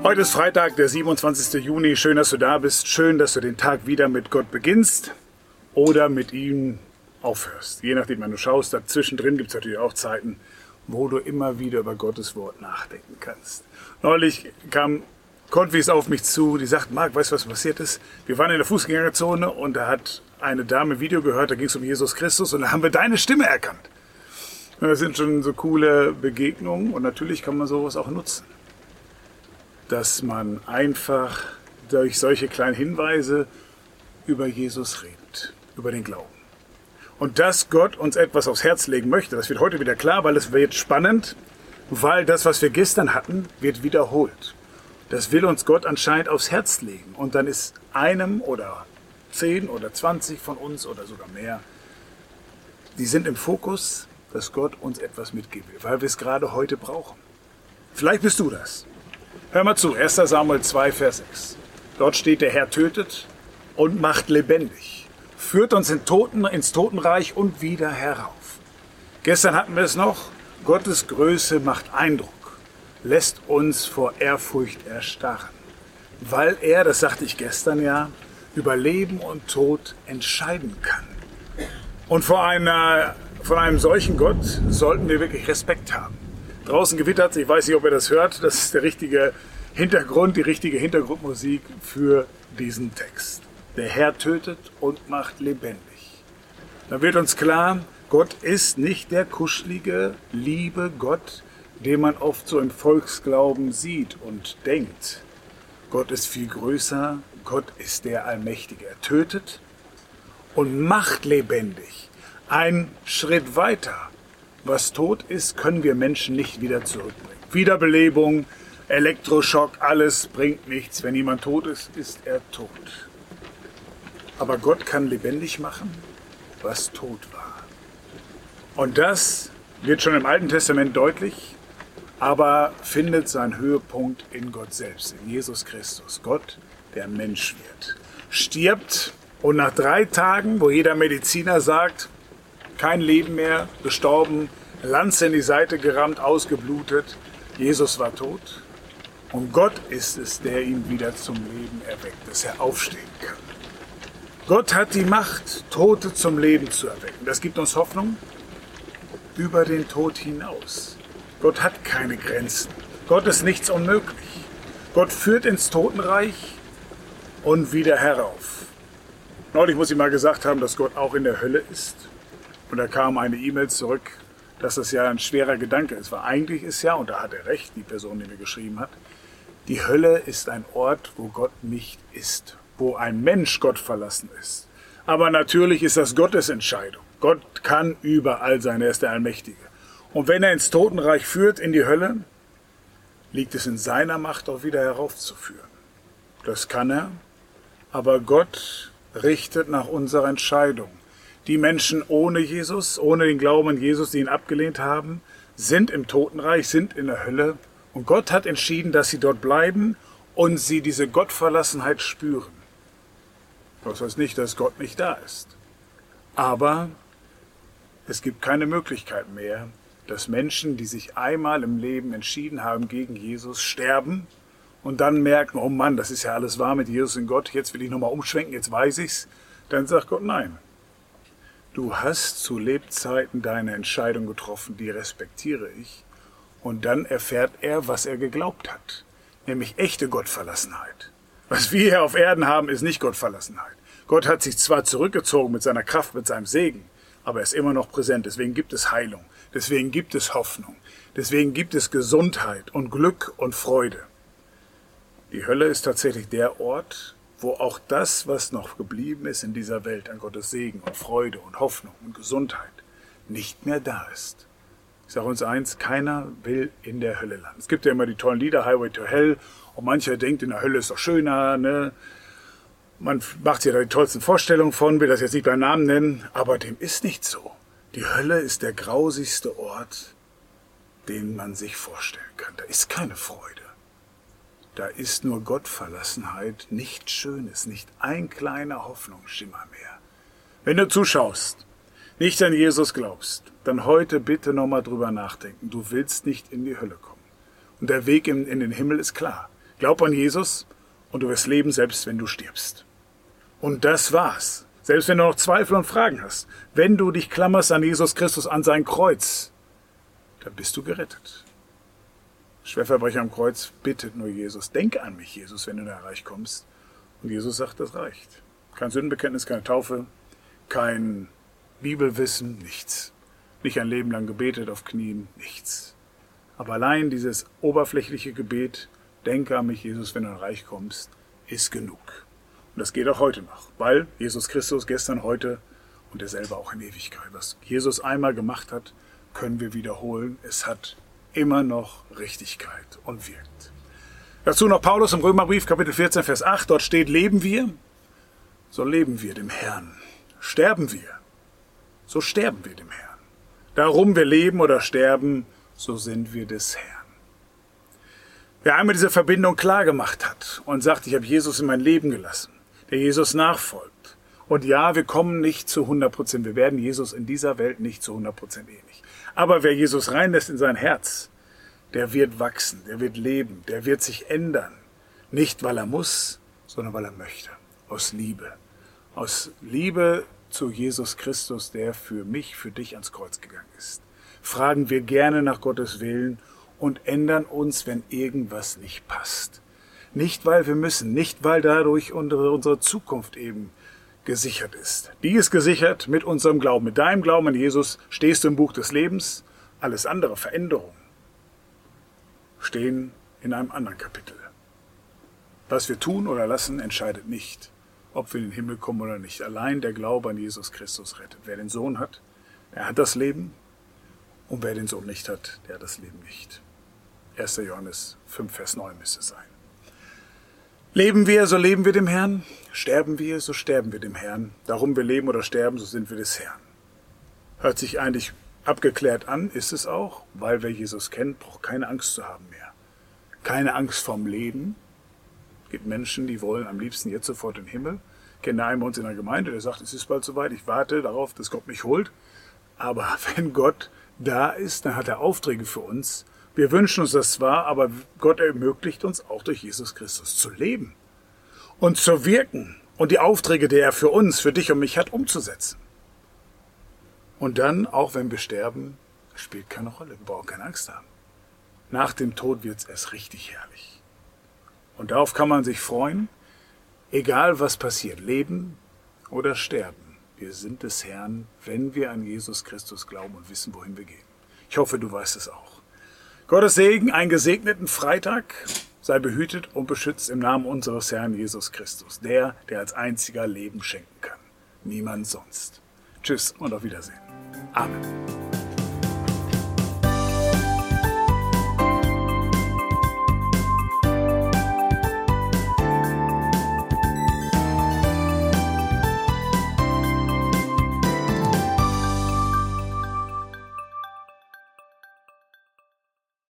Heute ist Freitag, der 27. Juni. Schön, dass du da bist. Schön, dass du den Tag wieder mit Gott beginnst oder mit ihm aufhörst. Je nachdem, wann du schaust. Dazwischendrin gibt es natürlich auch Zeiten, wo du immer wieder über Gottes Wort nachdenken kannst. Neulich kam Konfis auf mich zu, die sagt, Marc, weißt du, was passiert ist? Wir waren in der Fußgängerzone und da hat eine Dame ein Video gehört, da ging es um Jesus Christus und da haben wir deine Stimme erkannt. Und das sind schon so coole Begegnungen und natürlich kann man sowas auch nutzen. Dass man einfach durch solche kleinen Hinweise über Jesus redet, über den Glauben. Und dass Gott uns etwas aufs Herz legen möchte, das wird heute wieder klar, weil es wird spannend, weil das, was wir gestern hatten, wird wiederholt. Das will uns Gott anscheinend aufs Herz legen. Und dann ist einem oder 10 oder 20 von uns oder sogar mehr, die sind im Fokus, dass Gott uns etwas mitgeben will, weil wir es gerade heute brauchen. Vielleicht bist du das. Hör mal zu, 1. Samuel 2, Vers 6. Dort steht, der Herr tötet und macht lebendig, führt uns ins Totenreich und wieder herauf. Gestern hatten wir es noch, Gottes Größe macht Eindruck, lässt uns vor Ehrfurcht erstarren, weil er, das sagte ich gestern ja, über Leben und Tod entscheiden kann. Und von einem solchen Gott sollten wir wirklich Respekt haben. Draußen gewittert, ich weiß nicht, ob ihr das hört, das ist der richtige Hintergrund, die richtige Hintergrundmusik für diesen Text. Der Herr tötet und macht lebendig. Da wird uns klar, Gott ist nicht der kuschelige, liebe Gott, den man oft so im Volksglauben sieht und denkt. Gott ist viel größer, Gott ist der Allmächtige. Er tötet und macht lebendig. Ein Schritt weiter. Was tot ist, können wir Menschen nicht wieder zurückbringen. Wiederbelebung, Elektroschock, alles bringt nichts. Wenn jemand tot ist, ist er tot. Aber Gott kann lebendig machen, was tot war. Und das wird schon im Alten Testament deutlich, aber findet seinen Höhepunkt in Gott selbst, in Jesus Christus. Gott, der Mensch wird, stirbt und nach 3 Tagen, wo jeder Mediziner sagt, kein Leben mehr, gestorben, Lanze in die Seite gerammt, ausgeblutet. Jesus war tot. Und Gott ist es, der ihn wieder zum Leben erweckt, dass er aufstehen kann. Gott hat die Macht, Tote zum Leben zu erwecken. Das gibt uns Hoffnung über den Tod hinaus. Gott hat keine Grenzen. Gott ist nichts unmöglich. Gott führt ins Totenreich und wieder herauf. Neulich muss ich mal gesagt haben, dass Gott auch in der Hölle ist. Und da kam eine E-Mail zurück, dass das ja ein schwerer Gedanke ist. Weil eigentlich ist ja, und da hat er recht, die Person, die mir geschrieben hat, die Hölle ist ein Ort, wo Gott nicht ist, wo ein Mensch Gott verlassen ist. Aber natürlich ist das Gottes Entscheidung. Gott kann überall sein, er ist der Allmächtige. Und wenn er ins Totenreich führt, in die Hölle, liegt es in seiner Macht, auch wieder heraufzuführen. Das kann er, aber Gott richtet nach unserer Entscheidung. Die Menschen ohne Jesus, ohne den Glauben an Jesus, die ihn abgelehnt haben, sind im Totenreich, sind in der Hölle. Und Gott hat entschieden, dass sie dort bleiben und sie diese Gottverlassenheit spüren. Das heißt nicht, dass Gott nicht da ist. Aber es gibt keine Möglichkeit mehr, dass Menschen, die sich einmal im Leben entschieden haben gegen Jesus, sterben und dann merken, oh Mann, das ist ja alles wahr mit Jesus und Gott, jetzt will ich nochmal umschwenken, jetzt weiß ich's. Dann sagt Gott, nein. Du hast zu Lebzeiten deine Entscheidung getroffen, die respektiere ich. Und dann erfährt er, was er geglaubt hat, nämlich echte Gottverlassenheit. Was wir hier auf Erden haben, ist nicht Gottverlassenheit. Gott hat sich zwar zurückgezogen mit seiner Kraft, mit seinem Segen, aber er ist immer noch präsent. Deswegen gibt es Heilung, deswegen gibt es Hoffnung, deswegen gibt es Gesundheit und Glück und Freude. Die Hölle ist tatsächlich der Ort, wo auch das, was noch geblieben ist in dieser Welt an Gottes Segen und Freude und Hoffnung und Gesundheit, nicht mehr da ist. Ich sage uns eins, keiner will in der Hölle landen. Es gibt ja immer die tollen Lieder, Highway to Hell, und mancher denkt, in der Hölle ist doch schöner, ne? Man macht sich da die tollsten Vorstellungen von, will das jetzt nicht beim Namen nennen, aber dem ist nicht so. Die Hölle ist der grausigste Ort, den man sich vorstellen kann. Da ist keine Freude. Da ist nur Gottverlassenheit, nichts Schönes, nicht ein kleiner Hoffnungsschimmer mehr. Wenn du zuschaust, nicht an Jesus glaubst, dann heute bitte nochmal drüber nachdenken. Du willst nicht in die Hölle kommen. Und der Weg in den Himmel ist klar. Glaub an Jesus und du wirst leben, selbst wenn du stirbst. Und das war's. Selbst wenn du noch Zweifel und Fragen hast, wenn du dich klammerst an Jesus Christus, an sein Kreuz, dann bist du gerettet. Schwerverbrecher am Kreuz bittet nur Jesus. Denke an mich, Jesus, wenn du da Reich kommst. Und Jesus sagt, das reicht. Kein Sündenbekenntnis, keine Taufe, kein Bibelwissen, nichts. Nicht ein Leben lang gebetet auf Knien, nichts. Aber allein dieses oberflächliche Gebet, denke an mich, Jesus, wenn du in Reich kommst, ist genug. Und das geht auch heute noch, weil Jesus Christus gestern, heute und derselbe auch in Ewigkeit. Was Jesus einmal gemacht hat, können wir wiederholen. Es hat immer noch Richtigkeit und wirkt. Dazu noch Paulus im Römerbrief, Kapitel 14, Vers 8. Dort steht, leben wir, so leben wir dem Herrn. Sterben wir, so sterben wir dem Herrn. Darum wir leben oder sterben, so sind wir des Herrn. Wer einmal diese Verbindung klar gemacht hat und sagt, ich habe Jesus in mein Leben gelassen, der Jesus nachfolgt. Und ja, wir kommen nicht zu 100%, wir werden Jesus in dieser Welt nicht zu 100% ähnlich. Aber wer Jesus reinlässt in sein Herz, der wird wachsen, der wird leben, der wird sich ändern. Nicht, weil er muss, sondern weil er möchte. Aus Liebe. Aus Liebe zu Jesus Christus, der für mich, für dich ans Kreuz gegangen ist. Fragen wir gerne nach Gottes Willen und ändern uns, wenn irgendwas nicht passt. Nicht, weil wir müssen, nicht, weil dadurch unsere Zukunft eben gesichert ist. Die ist gesichert mit unserem Glauben. Mit deinem Glauben an Jesus stehst du im Buch des Lebens. Alles andere, Veränderungen, stehen in einem anderen Kapitel. Was wir tun oder lassen, entscheidet nicht, ob wir in den Himmel kommen oder nicht. Allein der Glaube an Jesus Christus rettet. Wer den Sohn hat, der hat das Leben. Und wer den Sohn nicht hat, der hat das Leben nicht. 1. Johannes 5, Vers 9 müsste es sein. Leben wir, so leben wir dem Herrn. Sterben wir, so sterben wir dem Herrn. Darum wir leben oder sterben, so sind wir des Herrn. Hört sich eigentlich abgeklärt an, ist es auch, weil wer Jesus kennt, braucht keine Angst zu haben mehr. Keine Angst vorm Leben. Es gibt Menschen, die wollen am liebsten jetzt sofort in den Himmel. Ich kenne einen bei uns in der Gemeinde, der sagt, es ist bald soweit, ich warte darauf, dass Gott mich holt. Aber wenn Gott da ist, dann hat er Aufträge für uns. Wir wünschen uns das zwar, aber Gott ermöglicht uns auch durch Jesus Christus zu leben und zu wirken und die Aufträge, die er für uns, für dich und mich hat, umzusetzen. Und dann, auch wenn wir sterben, spielt keine Rolle, wir brauchen keine Angst haben. Nach dem Tod wird es erst richtig herrlich. Und darauf kann man sich freuen, egal was passiert, leben oder sterben. Wir sind des Herrn, wenn wir an Jesus Christus glauben und wissen, wohin wir gehen. Ich hoffe, du weißt es auch. Gottes Segen, einen gesegneten Freitag. Sei behütet und beschützt im Namen unseres Herrn Jesus Christus. Der als einziger Leben schenken kann. Niemand sonst. Tschüss und auf Wiedersehen. Amen.